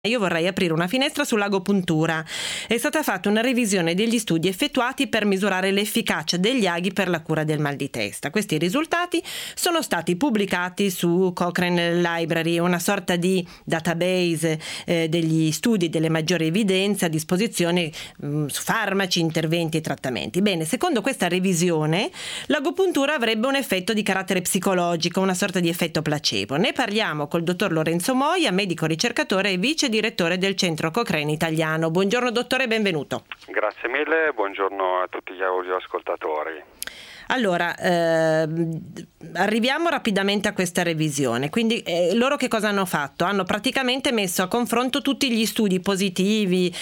Io vorrei aprire una finestra sull'agopuntura. È stata fatta una revisione degli studi effettuati per misurare l'efficacia degli aghi per la cura del mal di testa. Questi risultati sono stati pubblicati su Cochrane Library, una sorta di database degli studi delle maggiori evidenze a disposizione su farmaci, interventi e trattamenti. Bene, secondo questa revisione, l'agopuntura avrebbe un effetto di carattere psicologico, una sorta di effetto placebo. Ne parliamo col dottor Lorenzo Moia, medico ricercatore e vice direttore del Centro Cochrane Italiano. Buongiorno dottore, benvenuto. Grazie mille, buongiorno a tutti gli audioascoltatori. Allora, arriviamo rapidamente a questa revisione. Quindi loro che cosa hanno fatto? Hanno praticamente messo a confronto tutti gli studi positivi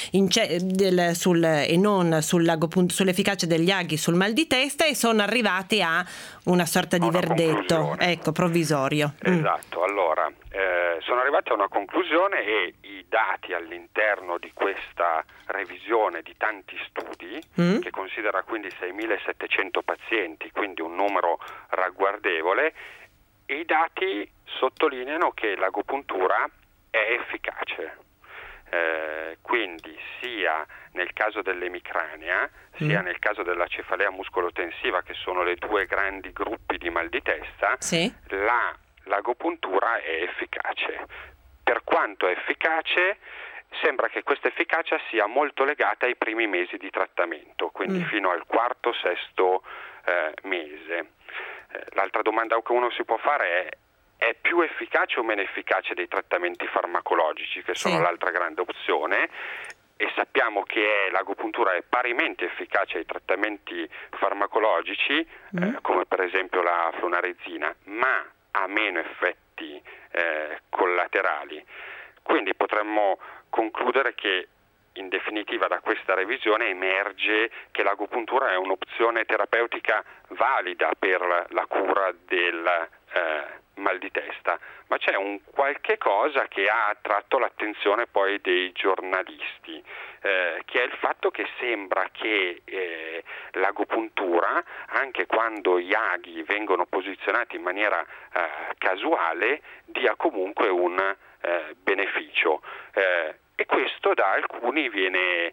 sull'efficacia degli aghi sul mal di testa e sono arrivati a una sorta di verdetto, provvisorio. Esatto, allora sono arrivati a una conclusione e i dati all'interno di questa revisione di tanti studi, che considera quindi 6.700 pazienti, quindi un numero ragguardevole, e i dati sottolineano che l'agopuntura è efficace. Quindi sia nel caso dell'emicrania sia nel caso della cefalea muscolotensiva, che sono le due grandi gruppi di mal di testa, l'agopuntura è efficace. Per quanto è efficace, sembra che questa efficacia sia molto legata ai primi mesi di trattamento, quindi fino al quarto, sesto mese. L'altra domanda che uno si può fare è più efficace o meno efficace dei trattamenti farmacologici, che sono l'altra grande opzione, e sappiamo che l'agopuntura è parimenti efficace ai trattamenti farmacologici, come per esempio la flonarizina, ma ha meno effetti collaterali. Quindi potremmo concludere che in definitiva da questa revisione emerge che l'agopuntura è un'opzione terapeutica valida per la cura del mal di testa, ma c'è un qualche cosa che ha attratto l'attenzione poi dei giornalisti, che è il fatto che sembra che l'agopuntura, anche quando gli aghi vengono posizionati in maniera casuale, dia comunque un beneficio. E questo da alcuni viene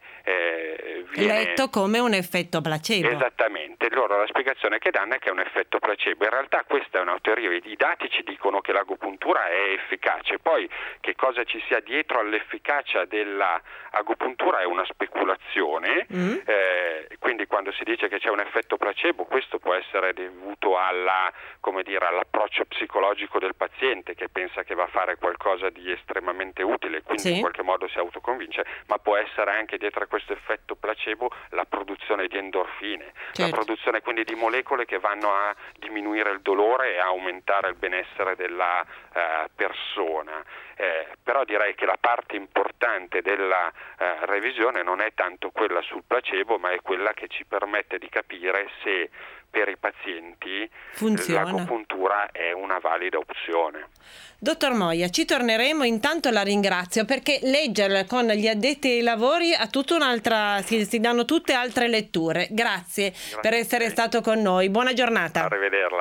letto come un effetto placebo. Esattamente, loro la spiegazione che danno è che è un effetto placebo. In realtà questa è una teoria, i dati ci dicono che l'agopuntura è efficace, poi che cosa ci sia dietro all'efficacia dell'agopuntura è una speculazione, quindi quando si dice che c'è un effetto placebo, questo può essere dovuto all'approccio psicologico del paziente, che pensa che va a fare qualcosa di estremamente utile, quindi in qualche modo si autoconvince, ma può essere anche dietro a questo effetto placebo la produzione di endorfine, la produzione quindi di molecole che vanno a diminuire il dolore e a aumentare il benessere della persona. Però direi che la parte importante della revisione non è tanto quella sul placebo, ma è quella che ci permette di capire se per i pazienti l'agopuntura è una valida opzione. Dottor Moia, ci torneremo, intanto la ringrazio perché leggere con gli addetti ai lavori ha tutta un'altra, si danno tutte altre letture. Grazie per essere stato con noi, buona giornata. Arrivederla.